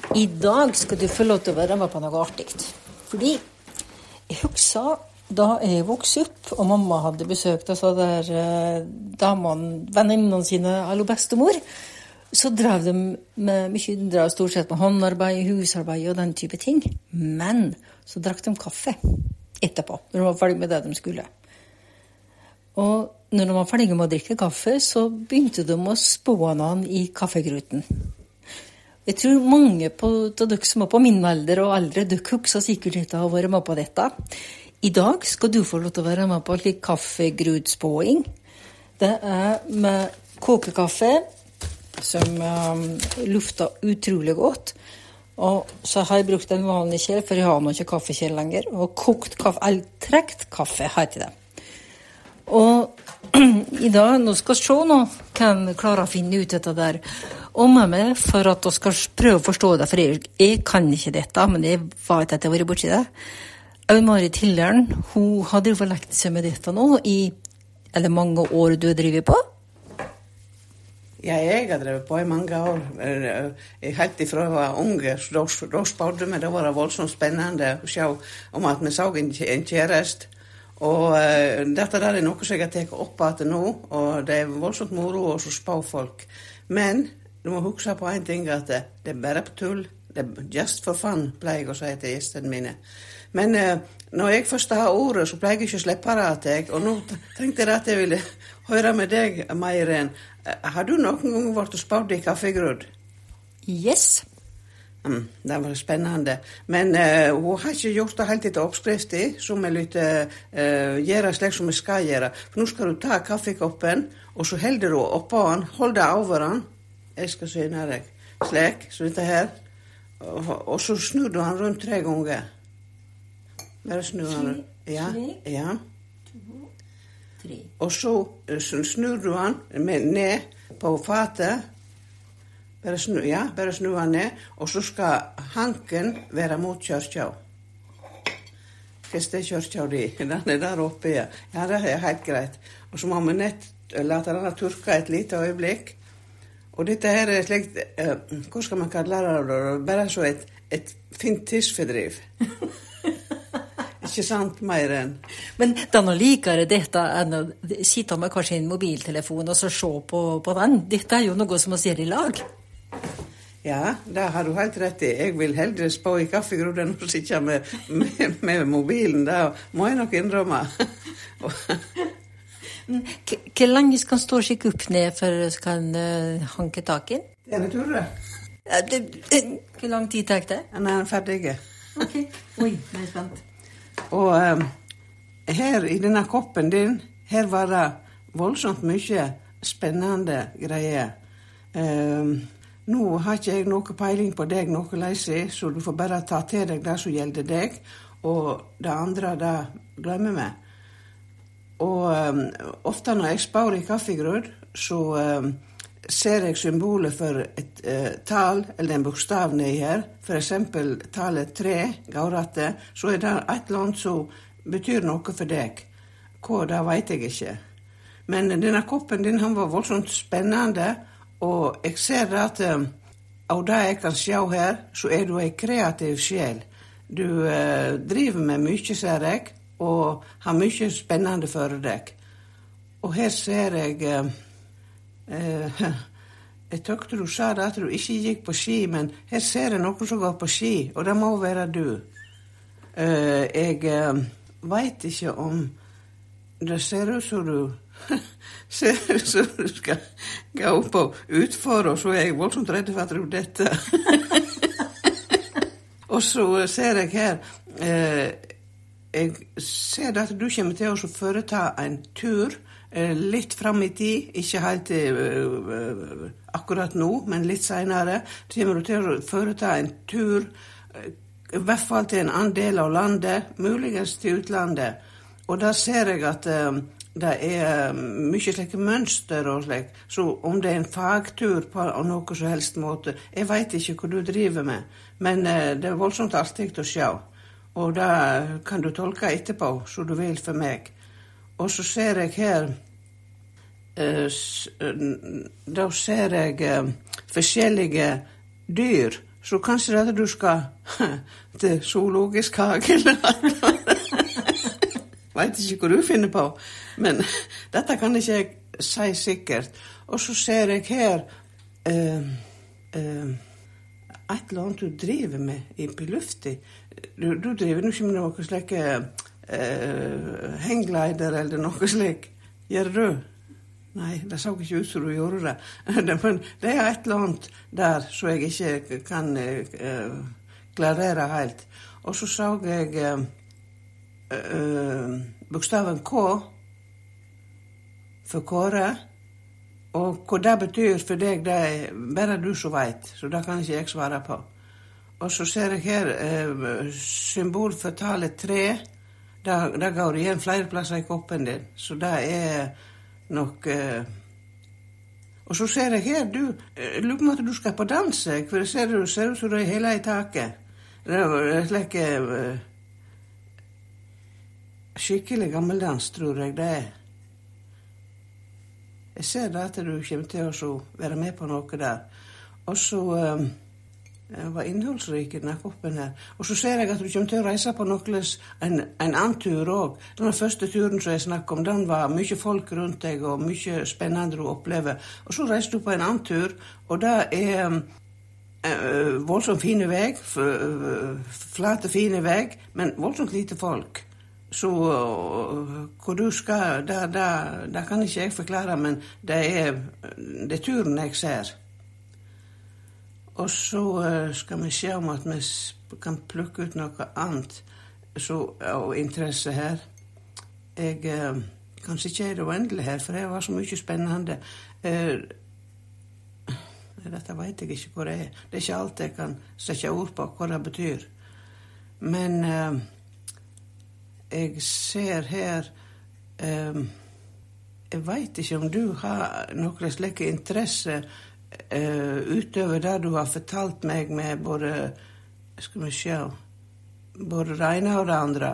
I dag skal du få lov til å være med på noe artig. Fordi jeg husker da jeg vokste opp, og mamma hadde besøkt oss, og der venninnene sine aller bestemor, så drev de med mye, stort sett med håndarbeid, husarbeid og den type ting. Men så drakk de kaffe etterpå, når de var ferdig med det de skulle. Og når de var ferdige med å drikke kaffe, så begynte de å spå han i kaffegruten. Jeg tror mange av dere som er på min alder og eldre, dere husker sikkert ikke å være med på dette. I dag skal du få lov til å være med på litt kaffegrutspåing. Det med kokekaffe, som lufter utrolig godt. Og så har jeg brukt en vanlig kjel, for jeg har nå ikke kaffekjel lenger. Og kokt kaffe, eller trekt kaffe, heter det. Og i dag, nå skal vi se nå, kan klare å finne ut dette der om meg, for at vi skal prøve å forstå det, for jeg kan ikke dette, men jeg vet at jeg har vært borti det. Aud-Marit Hillern, hun hadde jo lekt seg med dette nå er det mange år du har drevet på? Ja, jeg har drevet på i mange år. Jeg helt ifra jeg var unge, så da spurte vi, det var voldsomt spennende å se om at vi så en kjæreste. Og dette der noe som jeg har tatt opp til nå, og det voldsomt moro å spå folk. Men du må huske på en ting, at det bare på tull. Det just for fun, pleier jeg å si til gjestene mine. Men når jeg først har ordet, så pleier jeg ikke å slippe det til deg. Og nå tenkte jeg at jeg ville høre med deg, Meiren. Har du noen gang vært og spart i kaffegrød? Yes. Det var spennende. Men hun har ikke gjort det helt etter oppskriften, som jeg lytter gjøre slik som jeg skal gjøre. For nå skal du ta kaffekoppen, og så holder du oppå den, hold det over den. Jeg skal syne deg. Slik, så dette her. Og så snur du den rundt 3 ganger. Bare snur den rundt. Ja, ja. 2, 3. Og så snur du den ned på fatet. Bare snu den ned. Og så skal hanken være mot kjørkja. Hvis det er kjørkja di, den er der oppe. Ja, det er helt greit. Og så må vi late den turke et lite øyeblikk. Og dette her er slikt, hva skal man kalle det? Bare så et fint tidsfordriv. Ikke sant, Meiren? Men det er noe likere dette enn å sitte med kanskje en mobiltelefon og så se på den. Dette er jo noe som vi gjør i lag. Ja, det har du helt rett i. Jeg vil heldre spå i kaffegruden og sitte med mobilen. Det må jeg nok innrømme. Hvor lenge skal han stå seg opp ned for å kan hanke taken? Det er turre. Hvor lang tid tar det? Han er ferdig. Ok. Oi, jeg er spent. Og her i denne koppen din, her var det voldsomt mye spennende greier. Nå har ikke jeg noe peiling på deg, noe leise, så du får bare ta til deg det som gjelder deg, og det andre, det glemmer vi. Og ofte når jeg spør i kaffegrød, så ser jeg symbolet for et tal, eller en bokstav ned her. For eksempel tallet 3, gaurate, så er det et eller annet som betyr noe for deg. Hva, det vet jeg ikke. Men denne koppen din, han var voldsomt spennende, og jeg ser at av det jeg kan se her, så er du en kreativ sjel. Du driver med mye, ser jeg, og har mye spennende for deg. Og her ser jeg jeg tøkte du sa det at du ikke gikk på ski, men her ser jeg noe som går på ski, og det må være du. Jeg vet ikke om det ser ut som du skal gå opp og utfor, og så er jeg voldsomt redd for at du dette. Og så ser jeg her jeg ser at du kommer til å foreta en tur litt frem i tid, ikke helt akkurat nå, men litt senere. Så kommer du til å foreta en tur, i hvert fall til en annen del av landet, muligens til utlandet. Og da ser jeg at det er mye slike mønster og slik, så om det er en fagtur på noe så helst måte, jeg vet ikke hva du driver med, men det er voldsomt artig å se. Og det kan du tolke etterpå, så du vil for meg. Og så ser jeg her, da ser jeg forskjellige dyr så kanskje det at du skal til zoologisk hage eller noe. Vet ikke hva du finner på, men dette kan ikke jeg si sikkert. Og så ser jeg her et eller annet du driver med i luften. Du driver ikke med noe slik hengglider eller noe slik. Gjør du? Nei, det så ikke ut som du gjorde det. Men det et eller annet der som jeg ikke kan klarere helt. Og så så jeg bokstaven K for Kåre. Og hva det betyr for deg, det bare du som vet. Så det kan ikke jeg svare på. Og så ser jeg her symbol for tallet 3. Det går igjen flere plasser i koppen din. Så det nok og så ser jeg her du lurer på at du skal på danse, for det ser ut som det hele i taket. Det slik skikkelig gammeldans, tror jeg det Jeg ser da at du kommer til å være med på noe der. Og så var innholdsrik i denne koppen her. Og så ser jeg at du kommer til å reise på en annen tur også. Den første turen som jeg snakket om, den var mye folk rundt deg og mye spennende å oppleve. Og så reiser du på en annen tur, og det voldsomt fine vei, flate fine vei, men voldsomt lite folk. Så hvor du skal, det kan ikke jeg forklare, men det turen jeg ser. Og så skal vi se om at vi kan plukke ut noe annet og interesse her. Kanskje ikke det uendelig her, for det var så mye spennende. Dette vet jeg ikke hva det Det ikke alt jeg kan sette ord på hva det betyr. Men jeg ser her jeg vet ikke om du har noen slike interesse utover det du har fortalt meg med både skal vi se både det ene og det andre.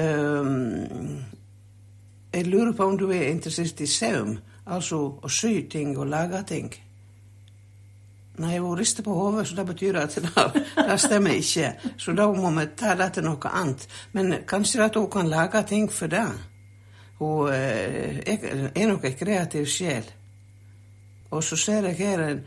Jeg lurer på om du interessert i saum, altså å sy ting og lage ting. Nei, jeg rister på hodet, så det betyr at det stemmer ikke. Så da må vi ta det til noe annet. Men kanskje at hun kan lage ting for det. Hun nok en kreativ sjel. Og så ser jeg her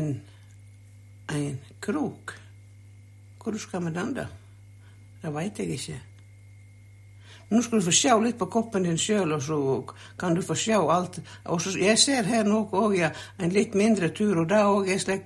en krok. Hvor skal vi den da? Det vet jeg ikke. Nå skal du få se litt på koppen din selv, og så kan du få se alt. Og så, jeg ser her noe også, ja, en litt mindre tur, og da også slik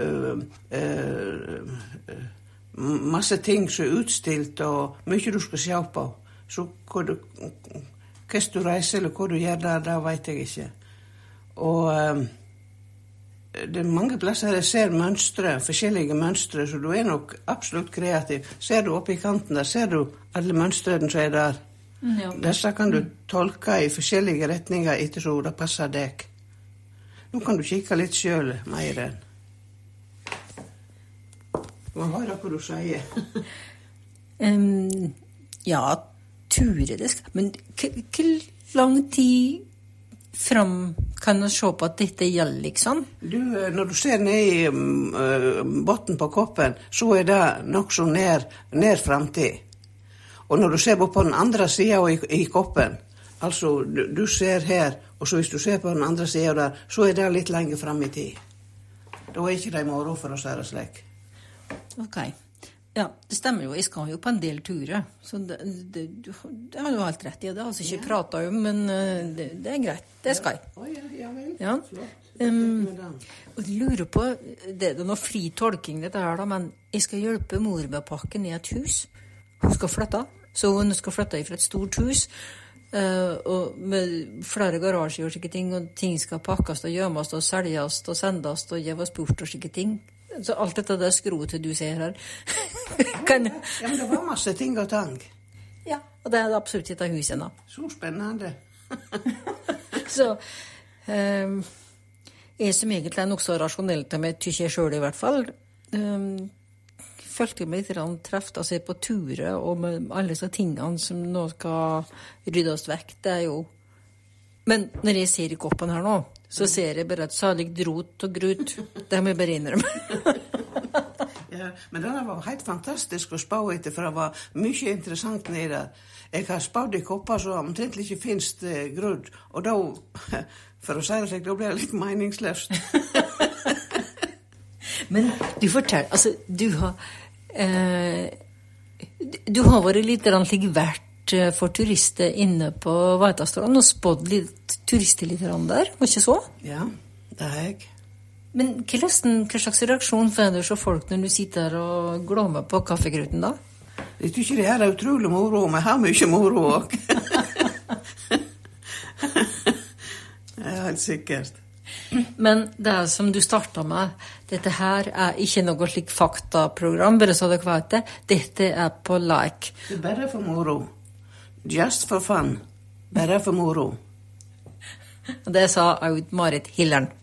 masse ting som utstilt, og mye du skal se på. Så hvordan du reiser, eller hva du gjør der, det vet jeg ikke. Og det mange plasser jeg ser mønstre, forskjellige mønstre, så du nok absolutt kreativ. Ser du oppe i kanten der, ser du alle mønstrene som der. Ja. Disse kan du tolke i forskjellige retninger etter så det passer deg. Nå kan du kikke litt selv, mer enn. Hva har dere du sier? Ja, turer det skal. Men hvor lang tid fram kan du se på at dette gjelder, liksom? Når du ser ned i botten på koppen, så det nok så nær fremtid. Og når du ser på den andre siden i koppen, altså du ser her, og så hvis du ser på den andre siden der, så det litt lenger frem i tid. Da ikke det moro for å si det slik. Ok. Ja, det stemmer jo. Jeg skal jo på en del turer, så det har du helt rett i. Det har jeg ikke pratet om, men det greit. Det skal jeg. Ja vel. Ja. Og jeg lurer på, det noe fri tolking dette her da, men jeg skal hjelpe mor med å pakke ned et hus. Hun skal flytte, så hun skal flytte fra et stort hus, og med flere garasjer og slike ting, og ting skal pakkes og gjemmes og selges og sendes og gjøres bort og slike ting. Så alt dette der skrotet du ser her. Ja, men det var masse ting og tang. Ja, og det absolutt et av huset da. Så spennende. Så jeg som egentlig nok så rasjonell til meg, tykker jeg selv i hvert fall, følte meg litt treft å se på turer og med alle disse tingene som nå skal ryddes vekk. Det jo... Men når jeg ser i koppen her nå, så ser jeg bare et salig drot og grut. Det må jeg bare innrømme. Ja, men det var helt fantastisk å spå etter, for det var mye interessant nede. Jeg har spådd i kopper som omtrent ikke finnes grudd, og da, for å si det slik, da ble det litt meningsløst. Men du forteller, altså, du har vært litt slik vært for turister inne på Veitastrand og spådd litt turister litt der, var ikke så? Ja, det har jeg. Men hva slags reaksjon får du så folk når du sitter og glommer på kaffegruten da? Jeg tykker det er utrolig moro, men jeg har mye moro også. Ja, helt sikkert. Men det som du startet med, dette her er ikke noe slik faktaprogram, bare så dere vet det. Dette er på like. Det er bare for moro. Just for fun. Bare for moro. Og det sa Aud Marit Hillern.